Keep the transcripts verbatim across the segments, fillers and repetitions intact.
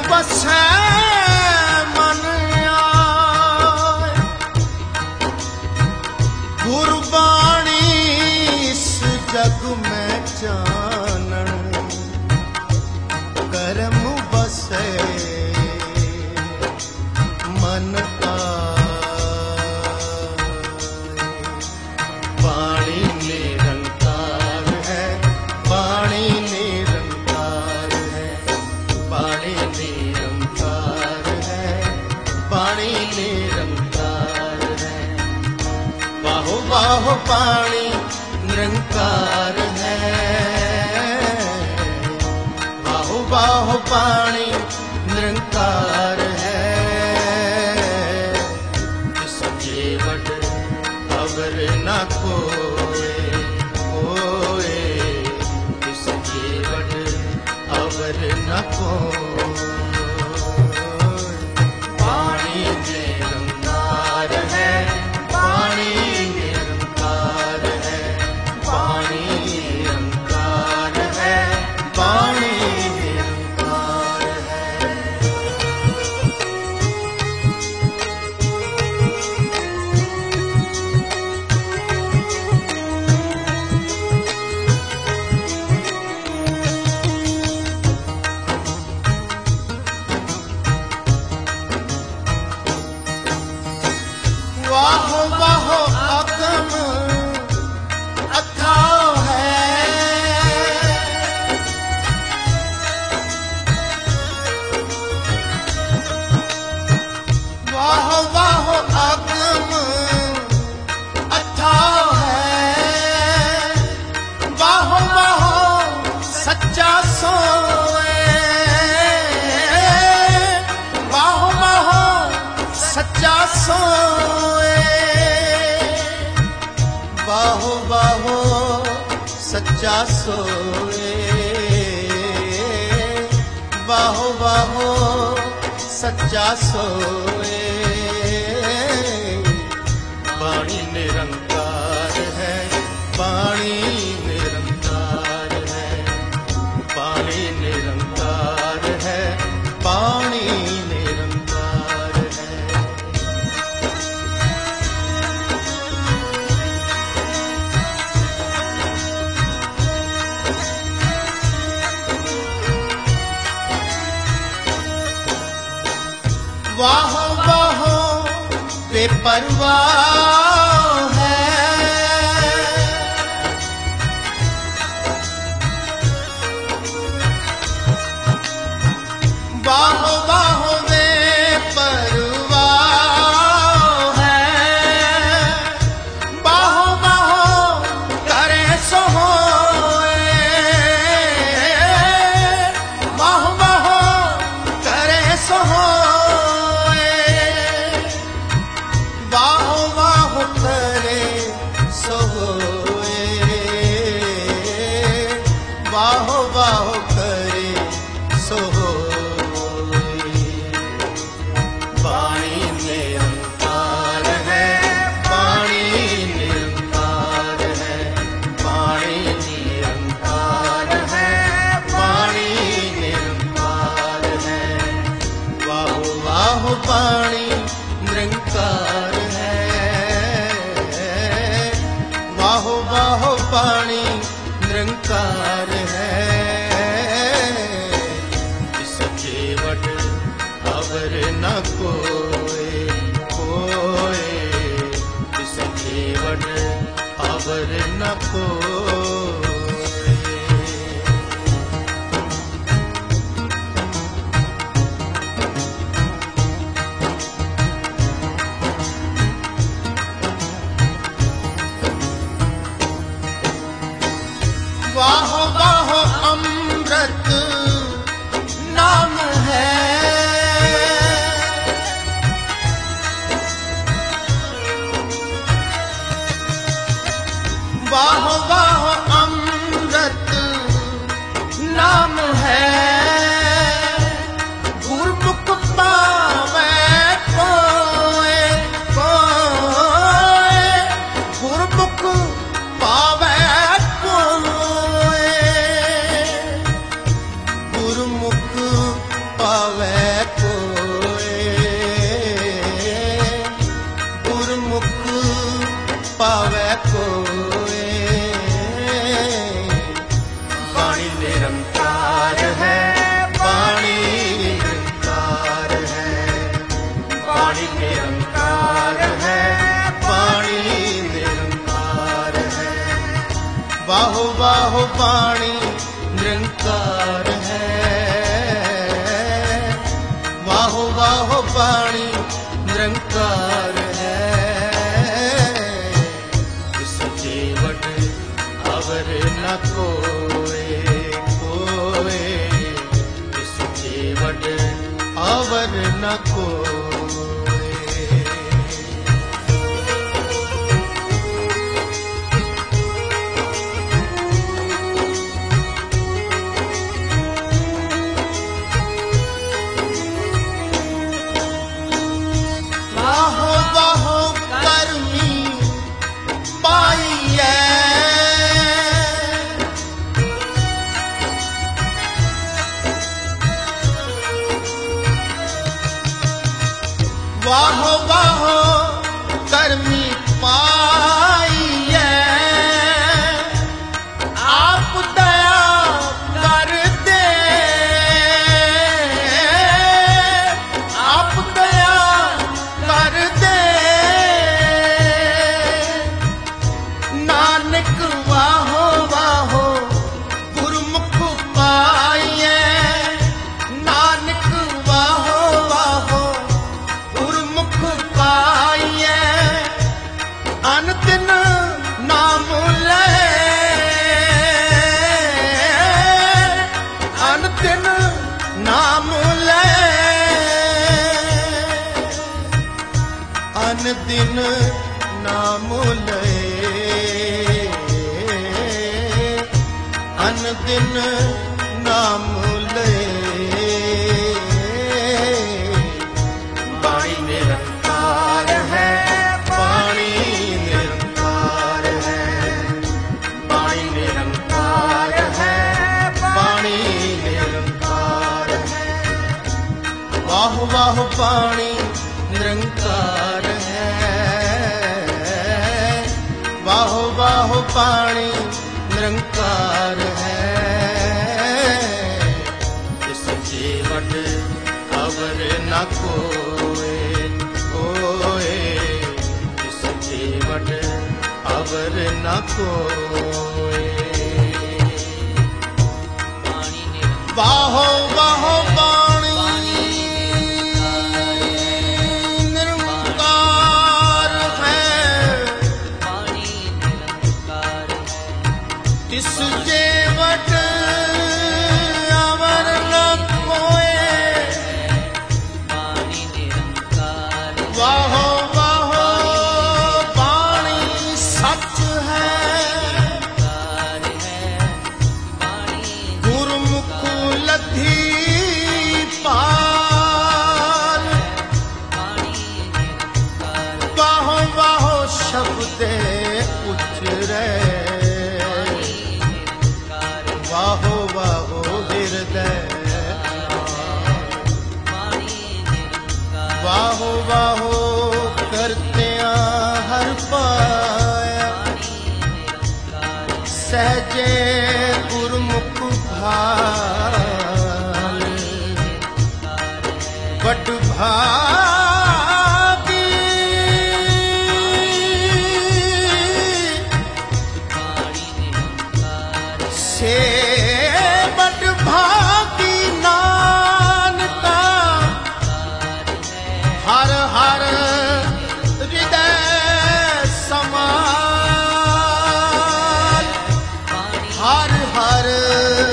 बसै मन आए। गुरबाणी इस जग में चानन करम बसै मन वाणी निरंकार है, वाणी निरंकार है, वाणी निरंकार है, वाणी निरंकार है। बाहो बाहो पाणी निरंकार है, बाहो बाहो पाणी निरंकार है। जीवन अवर न कोए कोए, इस जीवन अवर न कोए। पाणी निरंकार है, पाणी निरंकार है, पाणी निरंकार है, पाणी निरंकार है। वाह वाह अगम अथाह है, वाह वाह अगम अथाह है। वाह वाह सच्चा सोए, वाह वाह सच्चा सोए। बाहो बाहो सच्चा सोए, बाहो बाहो सच्चा सोए। वाणी निरंकार है, वाणी निरंकार है, वाणी निरंकार है, वाणी निरंकार है। वाह वाह बेपरवाह है, वाह वाह बेपरवाह है। वाह वाह करे सो होए, वाह वाह करे सो होए। वाह वाह करे सो होए, वाह वाह करे सो होए। वाणी निरंकार है, वाणी निरंकार है, वाणी निरंकार है, वाणी निरंकार है। वाह वाह वाणी निरंकार है, वाह वाह पाणी निरंकार है। इस जीवन अवर न कोए कोए, इस जीवन अवर न कोए। वाह वाह अमृत नाम है, वाह वाह बाहो बाहो पाणी निरंकार है, बाहो बाहो पाणी निरंकार है। इस जीवट अवर न कोए कोए, इस जीवट अवर न कोए। वाहो वाहो कर्मी पाइए, आप दया कर दे, आप दया कर दे। नानक वाहो वाहो गुरमुख पाइए, नानक वाहो वाहो पाइए। अनदिन नाम ले, अनदिन नाम ले, अनदिन नाम ले, अनदिन नाम ले। वाणी निरंकार है, वाणी निरंकार है, वाणी निरंकार है, वाणी निरंकार है। वाह वाह पाणी निरंकार है, वाह वाह पाणी निरंकार है। इस जीवट अवर न कोए कोए, इस जीवट अवर न कोए। वाहो वाहो पाणी निरंकार है, तिस जीवट अवर न कोए। वाहो वाहो पाणी सच है, गुरमुख लधी पाल। वाहो वाहो शब्दे उचरे, वाहो वाहो हृदय, वाहो वाहो करतिया हर पाया। सहजे गुरमुख भाल, बट भागी से बट भागी नानका। हर हर हृदय समाल, हर हर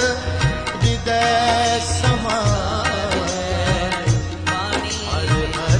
हृदय समाल, हर हर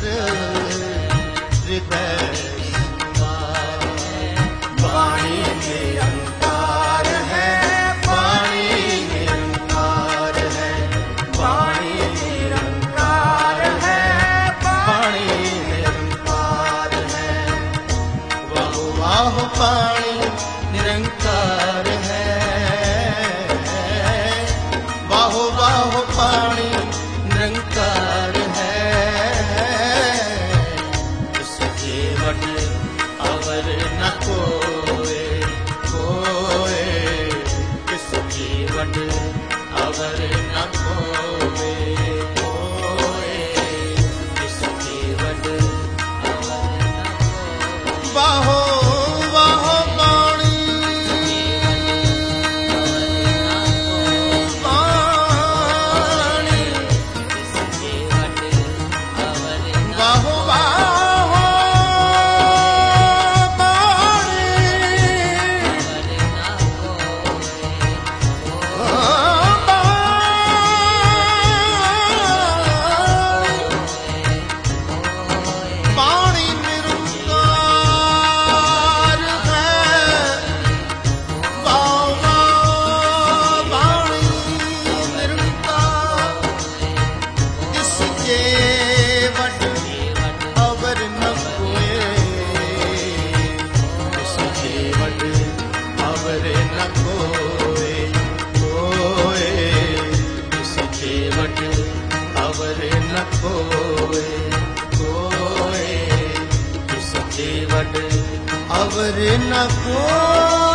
जेवट अवर न कोए तिस जेवट अवर न कोए कोए तिस जेवट अवर न कोए कोए तिस जेवट अवर न कोए